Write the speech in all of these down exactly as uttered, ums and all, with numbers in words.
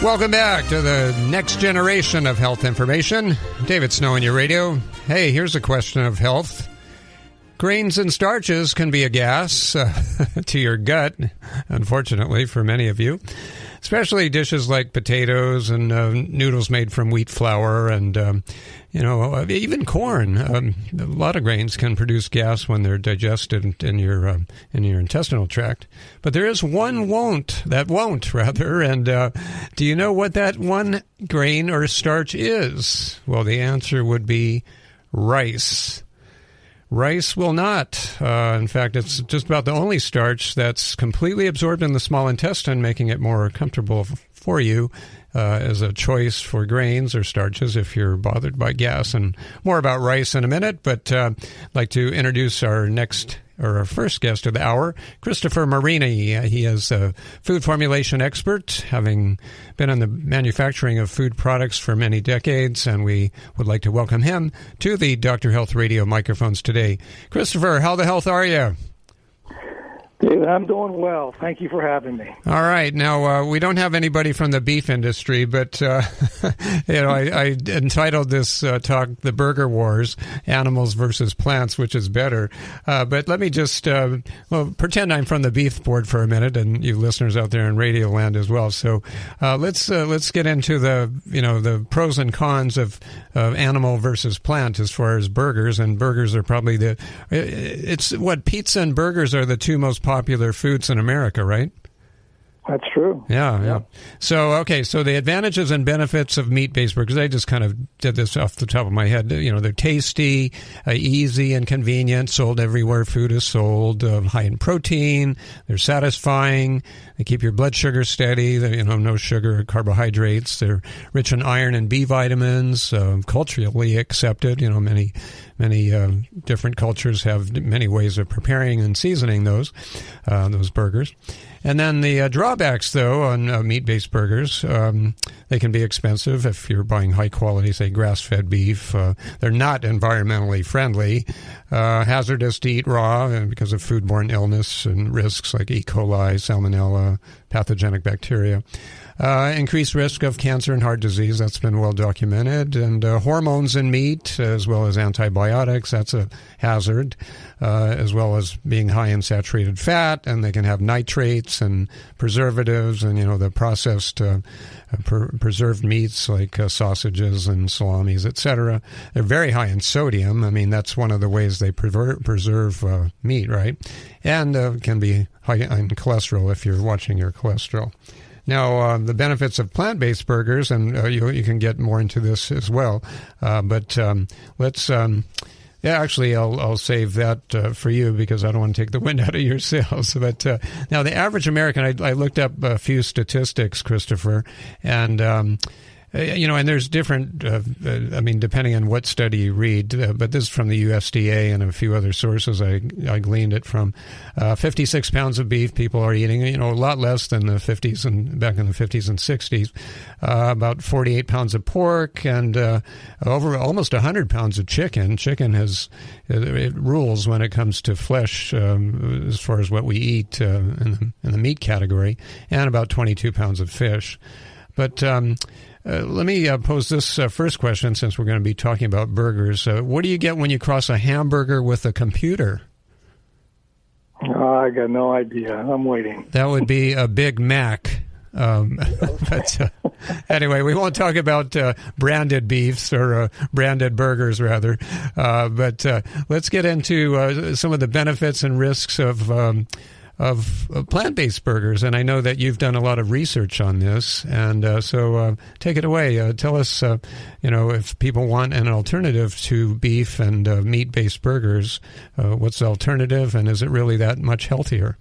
Welcome back to the next generation of health information. David Snow on your radio. Hey, here's a question of health. Grains and starches can be a gas uh, to your gut, unfortunately, for many of you. Especially dishes like potatoes and uh, noodles made from wheat flour and, um, you know, even corn. Um, a lot of grains can produce gas when they're digested in your uh, in your intestinal tract. But there is one won't, that won't, rather. And uh, do you know what that one grain or starch is? Well, the answer would be rice. Rice will not. Uh, in fact, it's just about the only starch that's completely absorbed in the small intestine, making it more comfortable f- for you uh, as a choice for grains or starches if you're bothered by gas. And more about rice in a minute, but uh, I'd like to introduce our next or our first guest of the hour, Christopher Marini. He is a food formulation expert, having been in the manufacturing of food products for many decades, and we would like to welcome him to the Doctor Health Radio microphones today. Christopher, how the health are you? David, I'm doing well. Thank you for having me. All right. Now, uh, we don't have anybody from the beef industry, but, uh, you know, I, I entitled this uh, talk, The Burger Wars, Animals versus Plants, which is better. Uh, but let me just, uh, well, pretend I'm from the beef board for a minute, and you listeners out there in radio land as well. So uh, let's uh, let's get into the, you know, the pros and cons of, of animal versus plant as far as burgers. And burgers are probably the, it's what, pizza and burgers are the two most popular foods in America, right? That's true. Yeah, yeah. So, okay, so the advantages and benefits of meat-based burgers, I just kind of did this off the top of my head. You know, they're tasty, uh, easy and convenient, sold everywhere food is sold, uh, high in protein, they're satisfying, they keep your blood sugar steady, they, you know, no sugar or carbohydrates, they're rich in iron and B vitamins, uh, culturally accepted, you know, many Many uh, different cultures have many ways of preparing and seasoning those uh, those burgers. And then the uh, drawbacks, though, on uh, meat-based burgers, um, they can be expensive if you're buying high-quality, say, grass-fed beef. Uh, they're not environmentally friendly, uh, hazardous to eat raw because of foodborne illness and risks like E. coli, salmonella, pathogenic bacteria. Uh, increased risk of cancer and heart disease, that's been well documented, and uh, hormones in meat, as well as antibiotics, that's a hazard, uh, as well as being high in saturated fat, and they can have nitrates and preservatives, and, you know, the processed uh, per- preserved meats like uh, sausages and salamis, et cetera. They're very high in sodium. I mean, that's one of the ways they prever- preserve uh, meat, right? And uh, can be high in cholesterol if you're watching your cholesterol. Now, uh, the benefits of plant-based burgers, and uh, you, you can get more into this as well, uh, but um, let's... Um, yeah, actually, I'll, I'll save that uh, for you because I don't want to take the wind out of your sails. But uh, now, the average American, I, I looked up a few statistics, Christopher, and... Um, You know, and there's different, uh, uh, I mean, depending on what study you read, uh, but this is from the U S D A and a few other sources I, I gleaned it from. Uh, fifty-six pounds of beef people are eating, you know, a lot less than the fifties and back in the fifties and sixties. Uh, about forty-eight pounds of pork and uh, over almost one hundred pounds of chicken. Chicken has, it rules when it comes to flesh um, as far as what we eat uh, in, the, in the meat category, and about twenty-two pounds of fish. But, um, Uh, let me uh, pose this uh, first question, since we're going to be talking about burgers. Uh, what do you get when you cross a hamburger with a computer? Oh, I got no idea. I'm waiting. That would be a Big Mac. Um, but uh, anyway, we won't talk about uh, branded beefs or uh, branded burgers, rather. Uh, but uh, let's get into uh, some of the benefits and risks of um, of uh, plant-based burgers, and I know that you've done a lot of research on this, and uh, so uh, take it away. Uh, tell us, uh, you know, if people want an alternative to beef and uh, meat-based burgers, uh, what's the alternative, and is it really that much healthier?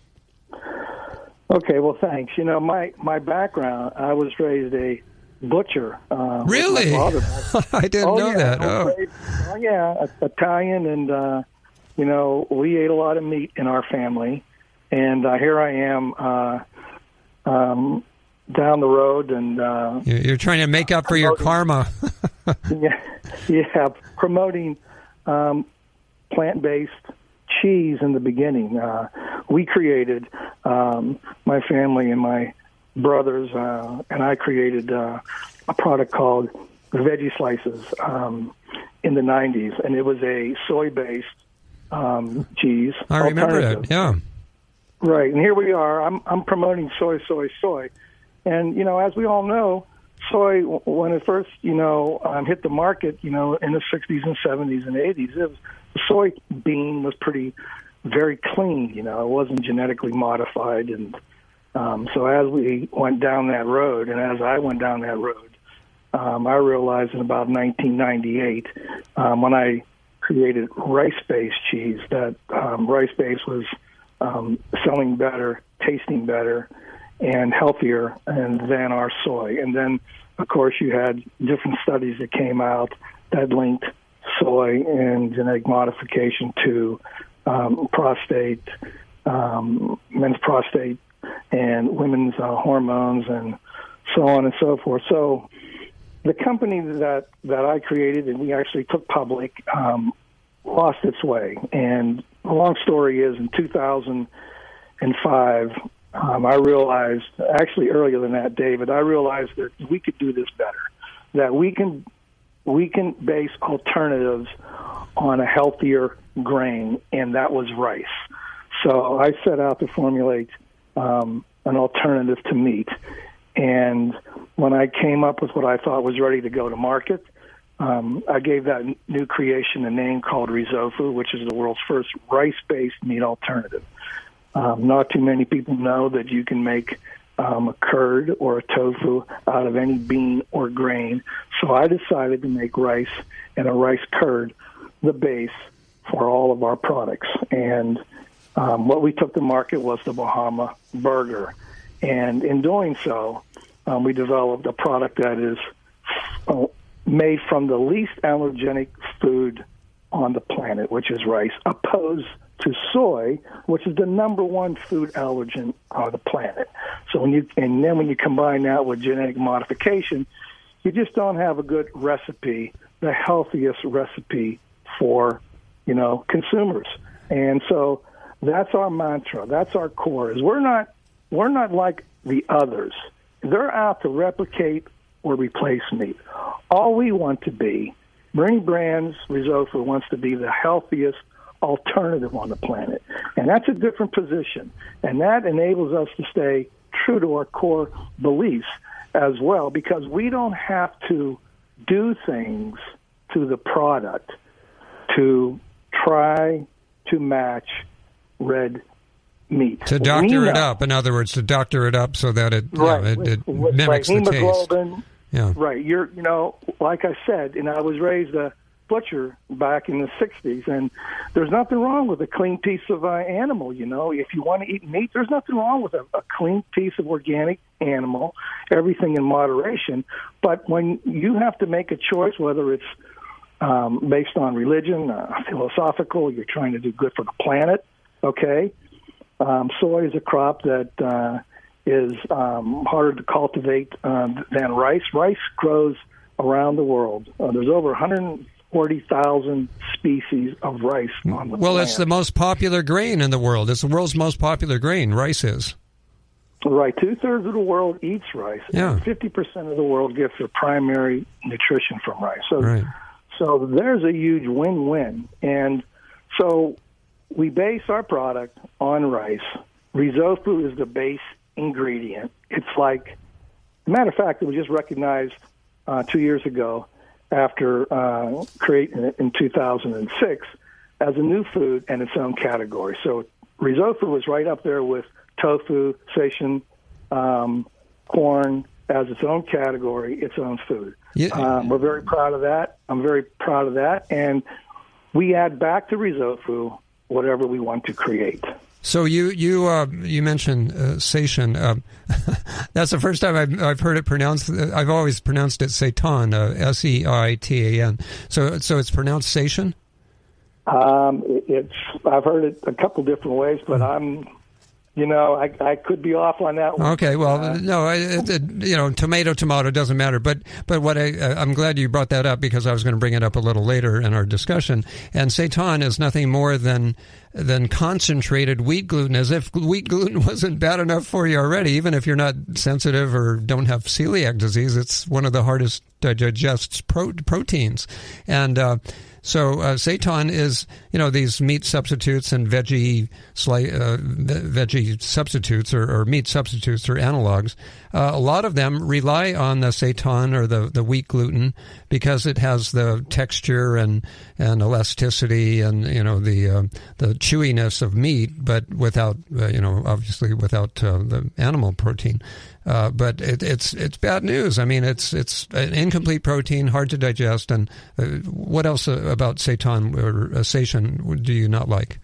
Okay, well, thanks. You know, my, my background, I was raised a butcher. Uh, really? I didn't oh, know yeah, that. Oh. Raised, oh, yeah, Italian, and, uh, you know, we ate a lot of meat in our family. And uh, here I am uh, um, down the road, and uh, you're trying to make up for your karma. yeah, yeah, promoting um, plant-based cheese in the beginning. Uh, we created um, my family and my brothers uh, and I created uh, a product called Veggie Slices um, in the nineties, and it was a soy-based um, cheese. I remember that, yeah. Right, and here we are. I'm I'm promoting soy, soy, soy, and you know, as we all know, soy when it first you know um, hit the market, you know, in the sixties and seventies and eighties, it was, the soy bean was pretty very clean. You know, it wasn't genetically modified, and um, so as we went down that road, and as I went down that road, um, I realized in about nineteen ninety-eight um, when I created rice-based cheese that um, rice-based was Um, selling better, tasting better, and healthier and than our soy. And then, of course, you had different studies that came out that linked soy and genetic modification to um, prostate, um, men's prostate, and women's uh, hormones, and so on and so forth. So the company that, that I created and we actually took public um, lost its way. And the long story is, in two thousand five, um, I realized, actually earlier than that, David, I realized that we could do this better, that we can we can base alternatives on a healthier grain, and that was rice. So I set out to formulate um, an alternative to meat. And when I came up with what I thought was ready to go to market, Um, I gave that new creation a name called Rizofu, which is the world's first rice-based meat alternative. Um, not too many people know that you can make um, a curd or a tofu out of any bean or grain. So I decided to make rice and a rice curd the base for all of our products. And um, what we took to market was the Bahama Burger. And in doing so, um, we developed a product that is uh, made from the least allergenic food on the planet, which is rice, opposed to soy, which is the number one food allergen on the planet. So when you and then when you combine that with genetic modification, you just don't have a good recipe, the healthiest recipe for, you know, consumers. And so that's our mantra. That's our core. Is we're not we're not like the others. They're out to replicate or replace meat. All we want to be, Bernie Brands Rizofu wants to be the healthiest alternative on the planet. And that's a different position. And that enables us to stay true to our core beliefs as well, because we don't have to do things to the product to try to match red meat. To doctor it up, in other words, to doctor it up so that it, right. you know, it, it with, mimics with the taste. Yeah. Right. You're, you know, like I said, and I was raised a butcher back in the sixties, and there's nothing wrong with a clean piece of uh, animal. You know, if you want to eat meat, there's nothing wrong with a, a clean piece of organic animal. Everything in moderation. But when you have to make a choice, whether it's um, based on religion, uh, philosophical, you're trying to do good for the planet. Okay, um, soy is a crop that. Uh, is um, harder to cultivate um, than rice. Rice grows around the world. Uh, there's over one hundred forty thousand species of rice on the Well, planet. it's the most popular grain in the world. It's the world's most popular grain, rice is. Right. Two-thirds of the world eats rice. Yeah. And fifty percent of the world gets their primary nutrition from rice. So, right. so there's a huge win-win. And so we base our product on rice. Rizofu is the base ingredient. It's like, matter of fact, it was just recognized uh, two years ago after uh, creating it in two thousand six as a new food and its own category. So Rizofu was right up there with tofu, seitan, um, corn as its own category, its own food. Yeah. Um, we're very proud of that. I'm very proud of that. And we add back to Rizofu whatever we want to create. So you you uh, you mentioned uh, seitan. Uh, that's the first time I've, I've heard it pronounced. I've always pronounced it seitan, uh, S E I T A N. So so it's pronounced seitan? Um, it's I've heard it a couple different ways, but I'm You know, I, I could be off on that one. Okay, well, uh, no, it, it, you know, tomato, tomato doesn't matter. But but what I I'm glad you brought that up, because I was going to bring it up a little later in our discussion. And seitan is nothing more than than concentrated wheat gluten, as if wheat gluten wasn't bad enough for you already. Even if you're not sensitive or don't have celiac disease, it's one of the hardest to digest pro- proteins. And uh, So uh, seitan is, you know, these meat substitutes and veggie sli- uh, veggie substitutes or, or meat substitutes or analogs. Uh, a lot of them rely on the seitan or the, the wheat gluten because it has the texture and, and elasticity and, you know, the uh, the chewiness of meat, but without, uh, you know, obviously without uh, the animal protein. Uh, but it, it's it's bad news. I mean, it's it's an incomplete protein, hard to digest. And uh, what else uh, about seitan or uh, seitan do you not like?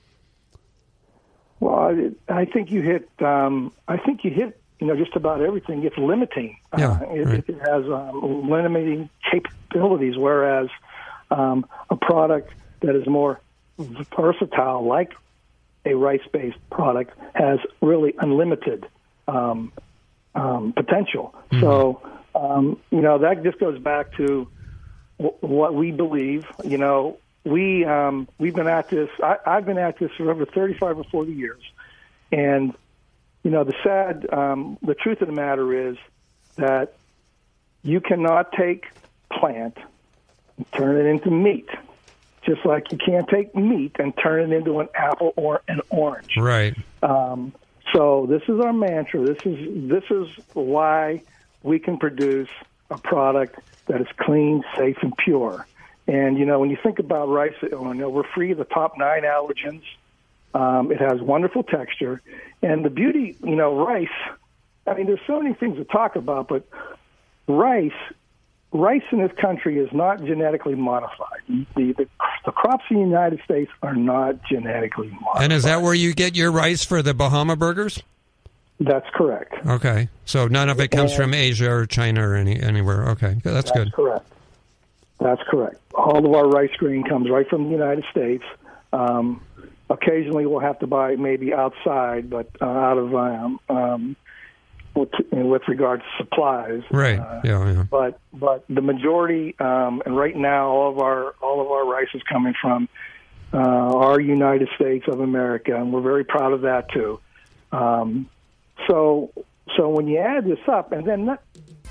Well, I, I think you hit. Um, I think you hit. You know, just about everything. It's limiting. Yeah, uh, it, right. it has um, limiting capabilities, whereas um, a product that is more versatile, like a rice-based product, has really unlimited Um, Um, potential. Mm-hmm. So, um, you know, that just goes back to w- what we believe. You know, we, um, we've been at this, I, I've been at this for over thirty-five or forty years. And, you know, the sad, um, the truth of the matter is that you cannot take plant and turn it into meat, just like you can't take meat and turn it into an apple or an orange. Right. Um, So this is our mantra. This is this is why we can produce a product that is clean, safe, and pure. And, you know, when you think about rice, you know, we're free of the top nine allergens. Um, it has wonderful texture. And the beauty, you know, rice, I mean, there's so many things to talk about, but rice, rice in this country is not genetically modified. The, the, the crops in the United States are not genetically modified. And is that where you get your rice for the Bahama burgers? That's correct. Okay. So none of it comes And, from Asia or China or any anywhere. Okay. That's, that's good. correct. That's correct. All of our rice grain comes right from the United States. Um, occasionally we'll have to buy it maybe outside, but uh, out of um, um, with, with regard to supplies. Right. Uh, yeah, yeah. But but the majority, um, and right now, all of our all of our rice is coming from uh, our United States of America, and we're very proud of that too. Um, so so when you add this up, and then that,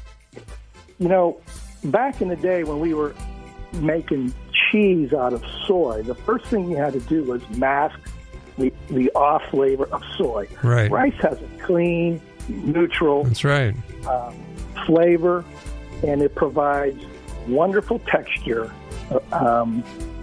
you know, back in the day when we were making cheese out of soy, the first thing you had to do was mask the the off flavor of soy. Right. Rice has a clean, neutral That's right. uh, flavor, and it provides wonderful texture um,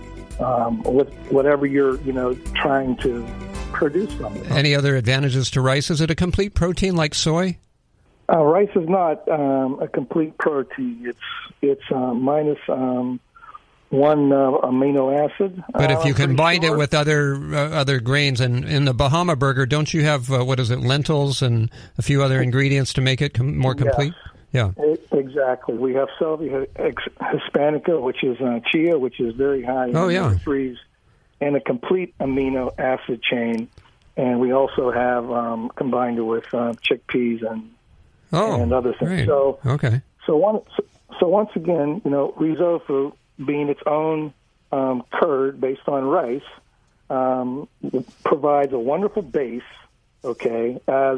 um, with whatever you're, you know, trying to produce from it. Any other advantages to rice? Is it a complete protein like soy? Uh, rice is not um, a complete protein. It's it's uh, minus um, one uh, amino acid. But uh, if you combine sure. it with other uh, other grains, and in the Bahama burger, don't you have uh, what is it, lentils and a few other ingredients to make it com- more complete? Yes. Yeah, it, exactly. We have Salvia hispanica, which is uh, chia, which is very high in Oh, yeah. omega threes, and a complete amino acid chain. And we also have um, combined it with uh, chickpeas and oh, and other things. Great. So okay. So one, so, so once again, you know, risotto being its own um, curd based on rice um, provides a wonderful base, okay, as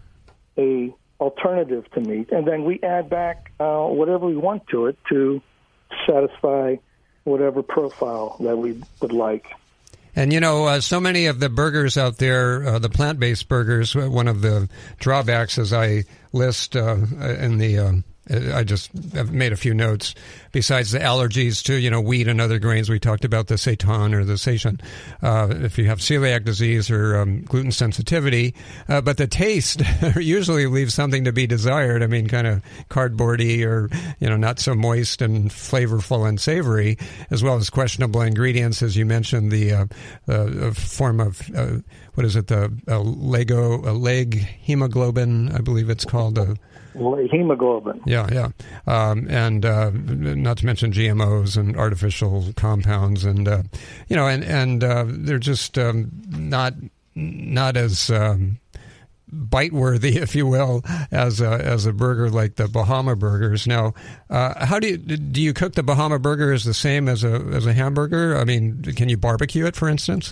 a alternative to meat, and then we add back uh, whatever we want to it to satisfy whatever profile that we would like. And, you know, uh, so many of the burgers out there, uh, the plant-based burgers, one of the drawbacks, as I list uh, in the, um, I just have made a few notes, besides the allergies to, you know, wheat and other grains. We talked about the seitan or the seitan, uh, if you have celiac disease or um, gluten sensitivity. Uh, but the taste usually leaves something to be desired. I mean, kind of cardboardy or, you know, not so moist and flavorful and savory, as well as questionable ingredients, as you mentioned, the uh, uh, form of, uh, what is it, the uh, Lego, uh, leg hemoglobin, I believe it's called. Uh, Hemoglobin. Yeah, yeah. Um, and uh, not to mention G M Os and artificial compounds. And, uh, you know, and, and uh, they're just um, not not as um, bite worthy, if you will, as a as a burger like the Bahama Burgers. Now, uh, how do you do you cook the Bahama Burger as the same as a as a hamburger? I mean, can you barbecue it, for instance?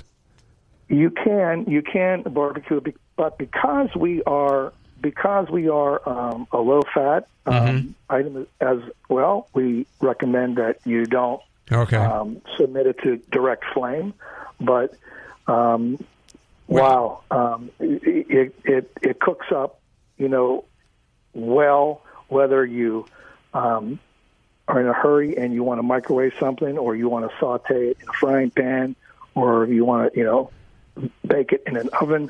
You can you can barbecue it, but because we are because we are um, a low fat um, mm-hmm. item as well, we recommend that you don't okay. um, submit it to direct flame. But um, wow, um, it, it it cooks up, you know, well. Whether you um, are in a hurry and you want to microwave something, or you want to saute it in a frying pan, or you want to, you know, bake it in an oven,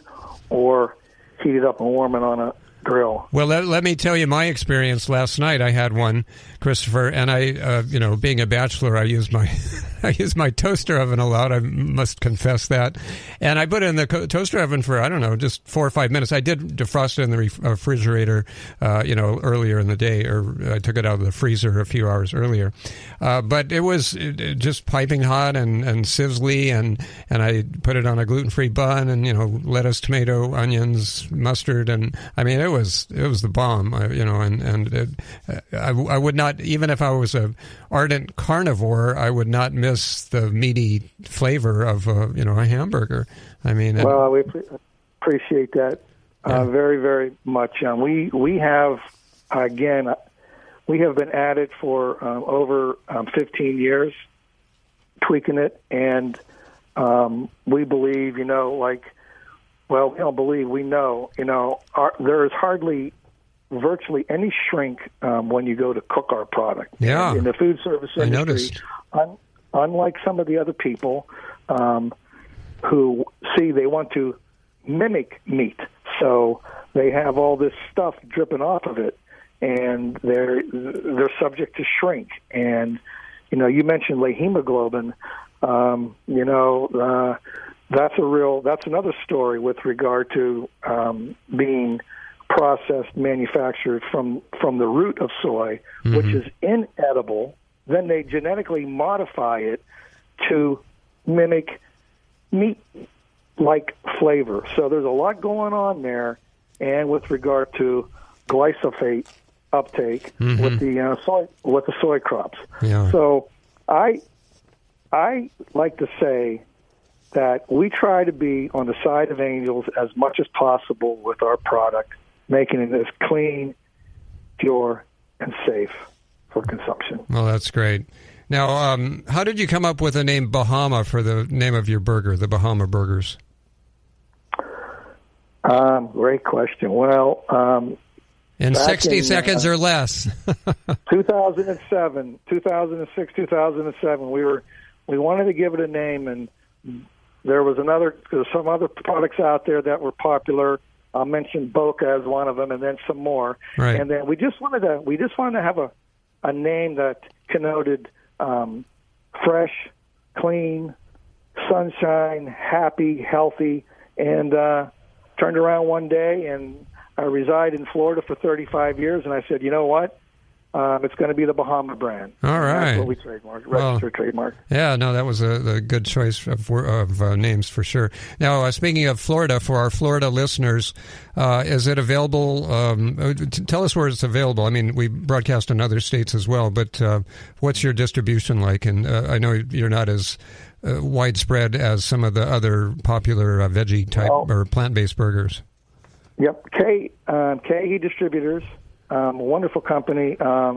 or heat it up and warm it on a grill. Well, let, let me tell you my experience last night. I had one, Christopher, and I, uh, you know, being a bachelor, I used my I used my toaster oven a lot. I must confess that. And I put it in the co- toaster oven for, I don't know, just four or five minutes. I did defrost it in the re- refrigerator, uh, you know, earlier in the day, or I took it out of the freezer a few hours earlier. Uh, but it was it, it just piping hot and, and sizzly, and, and I put it on a gluten-free bun, and, you know, lettuce, tomato, onions, mustard, and, I mean, it was it was the bomb, I, you know, and, and it, I, I would not, even if I was a ardent carnivore, I would not miss the meaty flavor of a, you know, a hamburger. I mean, well, we appreciate that yeah. uh, very, very much. Um, we we have again, we have been at it for um, over um, fifteen years, tweaking it, and um, we believe, you know, like, well, we don't believe, we know, you know, our, there is hardly virtually any shrink um, when you go to cook our product. Yeah, in the food service industry. I noticed. Un- unlike some of the other people um, who see they want to mimic meat, so they have all this stuff dripping off of it, and they're they're subject to shrink. And you know, you mentioned low hemoglobin. Um, you know, uh, that's a real that's another story with regard to um, being processed, manufactured from from the root of soy, mm-hmm. which is inedible. Then they genetically modify it to mimic meat-like flavor. So there's a lot going on there, and with regard to glyphosate uptake mm-hmm. with the uh, soy with the soy crops. Yeah. So I I like to say that we try to be on the side of angels as much as possible with our product, making it as clean, pure, and safe for consumption. Well, that's great. Now, um, how did you come up with the name Bahama for the name of your burger, the Bahama Burgers? Um, great question. Well, um, in sixty in, seconds uh, or less. two thousand seven, two thousand six, two thousand seven. We were we wanted to give it a name, and there was another. There's some other products out there that were popular. I'll mention Boca as one of them, and then some more. Right. And then we just wanted to we just wanted to have a a name that connoted um, fresh, clean, sunshine, happy, healthy, and uh, turned around one day, and I reside in Florida for thirty-five years, and I said, you know what? Um, it's going to be the Bahama brand. All right. That's what we trademark, register well, trademark. Yeah, no, that was a, a good choice of, of uh, names for sure. Now, uh, speaking of Florida, for our Florida listeners, uh, is it available? Um, tell us where it's available. I mean, we broadcast in other states as well, but uh, what's your distribution like? And uh, I know you're not as uh, widespread as some of the other popular uh, veggie type well, or plant-based burgers. Yep, K uh, K Distributors. Um, a wonderful company. Um,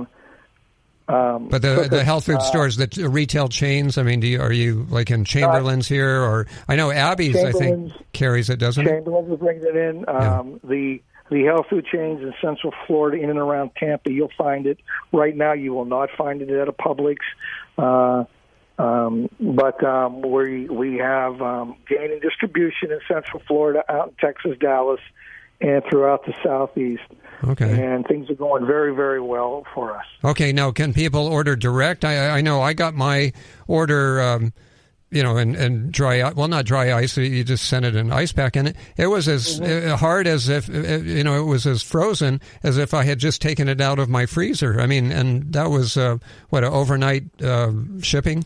um, but the the health food uh, stores, the retail chains, I mean, do you, are you like in Chamberlain's uh, here? Or I know Abby's, I think, carries it, doesn't Chamberlain's it? Chamberlain's is bringing it in. Um, yeah. The the health food chains in Central Florida, in and around Tampa, you'll find it. Right now, you will not find it at a Publix. Uh, um, but um, we, we have um, gaining distribution in Central Florida, out in Texas, Dallas, and throughout the Southeast. Okay. And things are going very, very well for us. Okay. Now, can people order direct? I, I know I got my order, um, you know, and, and dry, well, not dry ice. You just sent it in ice pack, and it, it was as mm-hmm. hard as if, you know, it was as frozen as if I had just taken it out of my freezer. I mean, and that was, uh, what, an overnight uh, shipping?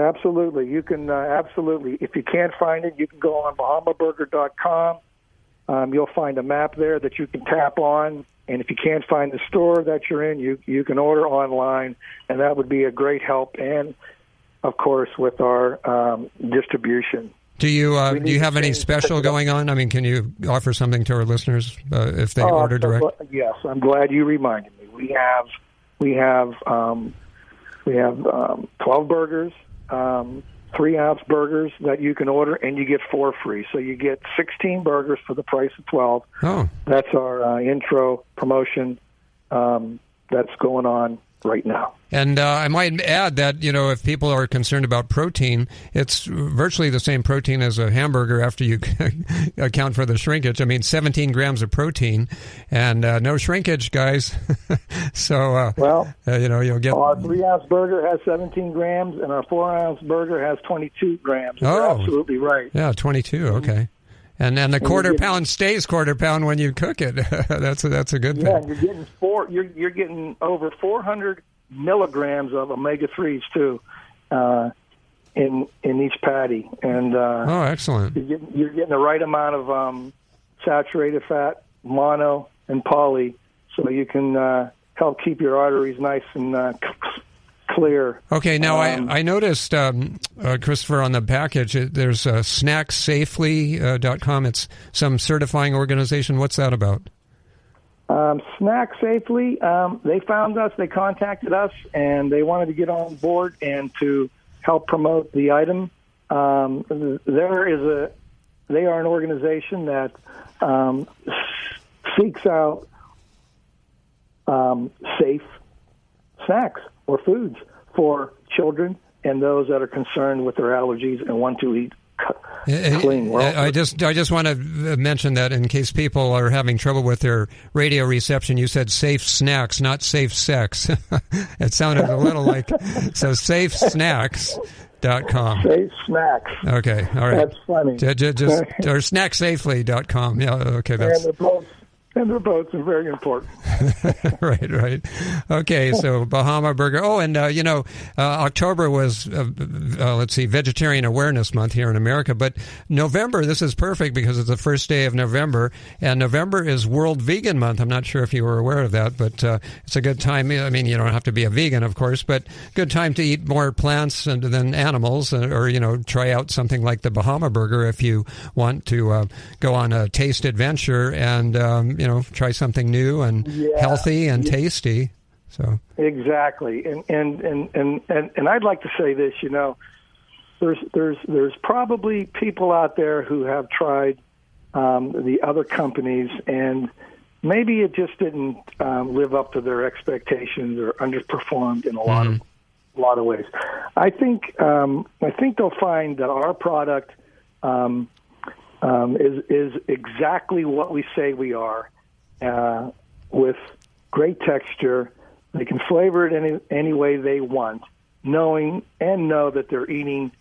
Absolutely. You can, uh, absolutely. If you can't find it, you can go on Bahama Burger dot com. um, you'll find a map there that you can tap on. And if you can't find the store that you're in, you you can order online, and that would be a great help. And of course, with our um, distribution. Do you uh, do you have any special going on? I mean, can you offer something to our listeners uh, if they uh, order direct? Yes, I'm glad you reminded me. We have we have um, we have um, twelve burgers, um, three ounce burgers that you can order, and you get four free. So you get sixteen burgers for the price of twelve. Oh, that's our uh, intro promotion um, that's going on right now. And uh, I might add that, you know, if people are concerned about protein, it's virtually the same protein as a hamburger after you account for the shrinkage. I mean, seventeen grams of protein and uh, no shrinkage, guys. so, uh, well, uh, you know, you'll get... Our three-ounce burger has seventeen grams, and our four-ounce burger has twenty-two grams. Oh, you're absolutely right. Yeah, twenty-two, okay. And and the and quarter getting, pound stays quarter pound when you cook it. that's a, that's a good yeah, thing. Yeah, you're getting four. You're you're getting over four hundred milligrams of omega threes too, uh, in in each patty. And uh, oh, excellent! You're getting, you're getting the right amount of um, saturated fat, mono, and poly, so you can uh, help keep your arteries nice and uh, clear. Okay, now um, I, I noticed, um, uh, Christopher, on the package, it, there's uh, snack safely dot com. It's some certifying organization. What's that about? Um, Snack Safely, um, they found us, they contacted us, and they wanted to get on board and to help promote the item. Um, there is a, they are an organization that um, seeks out um, safe snacks or foods for children and those that are concerned with their allergies and want to eat clean. Well, I just I just want to mention that in case people are having trouble with their radio reception, you said safe snacks, not safe sex. It sounded a little like, so safe snacks dot com. Safe snacks. Okay, all right. That's funny. Just, just or snack safely dot com. Yeah, okay. That's... And the both, and the boats are very important. right, right. Okay, so Bahama Burger. Oh, and, uh, you know, uh, October was, uh, uh, let's see, Vegetarian Awareness Month here in America. But November, this is perfect because it's the first day of November. And November is World Vegan Month. I'm not sure if you were aware of that, but uh, it's a good time. I mean, you don't have to be a vegan, of course, but good time to eat more plants than animals, or, you know, try out something like the Bahama Burger if you want to uh, go on a taste adventure and, um, you know, try something new and yeah. healthy and yeah. tasty. So exactly, and and, and and and and I'd like to say this. You know, there's there's there's probably people out there who have tried um, the other companies, and maybe it just didn't um, live up to their expectations or underperformed in a lot mm-hmm. of a lot of ways. I think um, I think they'll find that our product. Um, Um, is is exactly what we say we are, uh, with great texture. They can flavor it any any way they want, knowing and know that they're eating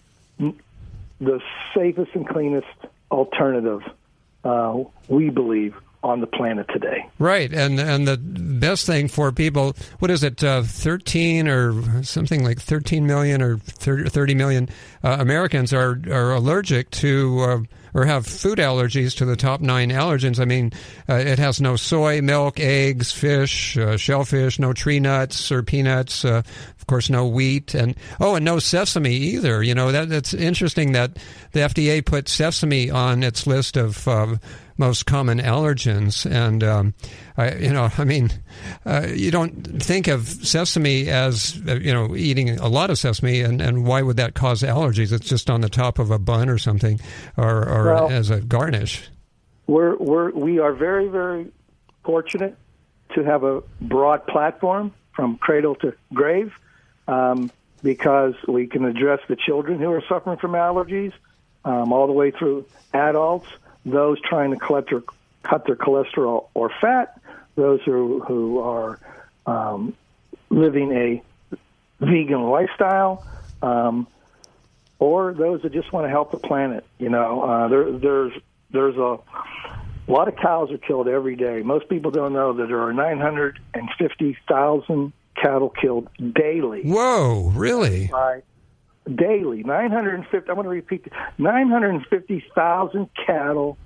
the safest and cleanest alternative, uh, we believe, on the planet today. Right, and and the best thing for people, what is it, uh, thirteen or something like thirteen million or thirty million uh, Americans are, are allergic to uh, or have food allergies to the top nine allergens. I mean, uh, it has no soy, milk, eggs, fish, uh, shellfish, no tree nuts or peanuts, uh, of course, no wheat, and oh, and no sesame either. You know, that that's interesting that the F D A put sesame on its list of uh, most common allergens, and um, I, you know, I mean, uh, you don't think of sesame as uh, you know eating a lot of sesame, and, and why would that cause allergies? It's just on the top of a bun or something, or, or well, as a garnish. We're we're we are very very fortunate to have a broad platform from cradle to grave, um, because we can address the children who are suffering from allergies, um, all the way through adults. Those trying to cut their, cut their cholesterol or fat, those who, who are um, living a vegan lifestyle, um, or those that just want to help the planet. You know, uh, there, there's there's a, a lot of cows are killed every day. Most people don't know that there are nine hundred fifty thousand cattle killed daily. Whoa, really? Right. Daily, nine hundred fifty. I'm going to repeat: nine hundred fifty thousand cattle a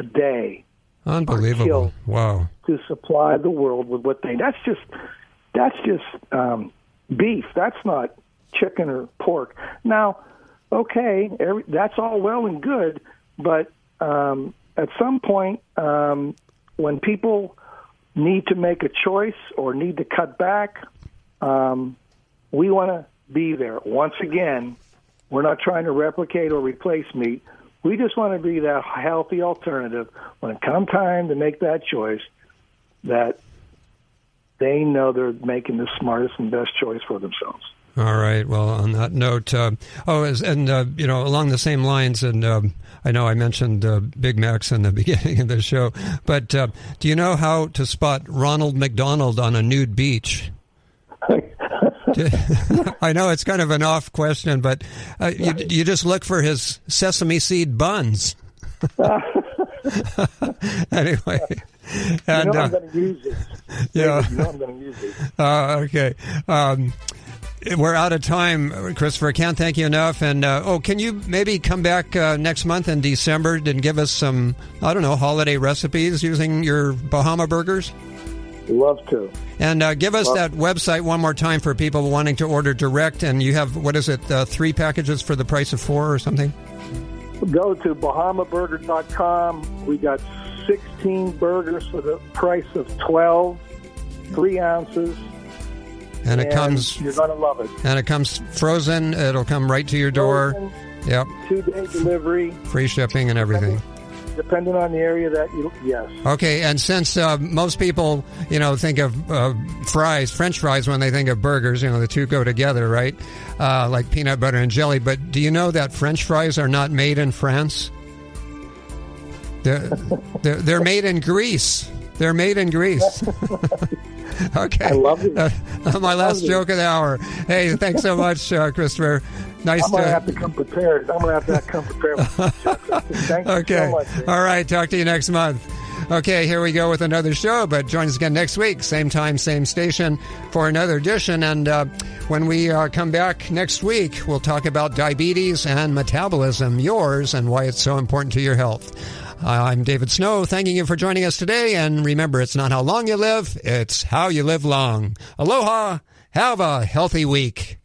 a day. Unbelievable! Wow. To supply the world with what they that's just that's just um, beef. That's not chicken or pork. Now, okay, every, that's all well and good, but um, at some point, um, when people need to make a choice or need to cut back, um, we want to be there. Once again, we're not trying to replicate or replace meat. We just want to be that healthy alternative when it comes time to make that choice, that they know they're making the smartest and best choice for themselves. All right. Well, on that note, uh, oh, and, uh, you know, along the same lines, and um, I know I mentioned uh, Big Macs in the beginning of the show, but uh, do you know how to spot Ronald McDonald on a nude beach? I know it's kind of an off question, but uh, you, you just look for his sesame seed buns. Anyway. And, you know uh, I'm going to use it. Yeah. You know I'm going to use it. Uh, okay. Um, we're out of time, Christopher. I can't thank you enough. And, uh, oh, can you maybe come back uh, next month in December and give us some, I don't know, holiday recipes using your Bahama burgers? Love to. And uh, give us Love that website one more time for people wanting to order direct. And you have, what is it, uh, three packages for the price of four or something? Go to bahama burger dot com. We got sixteen burgers for the price of twelve, three ounces. And it and comes... You're going to love it. And it comes frozen. It'll come right to your door. Frozen, yep. Two-day delivery. Free shipping and everything. Depending on the area that you, yes. Okay, and since uh, most people, you know, think of uh, fries, French fries, when they think of burgers, you know, the two go together, right? Uh, like peanut butter and jelly. But do you know that French fries are not made in France? They're, they're, they're made in Greece. They're made in Greece. Okay. I love it. Uh, my last joke of the hour. Hey, thanks so much, uh, Christopher. Nice I'm going to to have to come prepared. I'm going to have to come prepared. Thank you okay. so much. Dave. All right. Talk to you next month. Okay, here we go with another show, but join us again next week, same time, same station, for another edition. And uh, when we uh, come back next week, we'll talk about diabetes and metabolism, yours, and why it's so important to your health. Uh, I'm David Snow, thanking you for joining us today. And remember, it's not how long you live, it's how you live long. Aloha. Have a healthy week.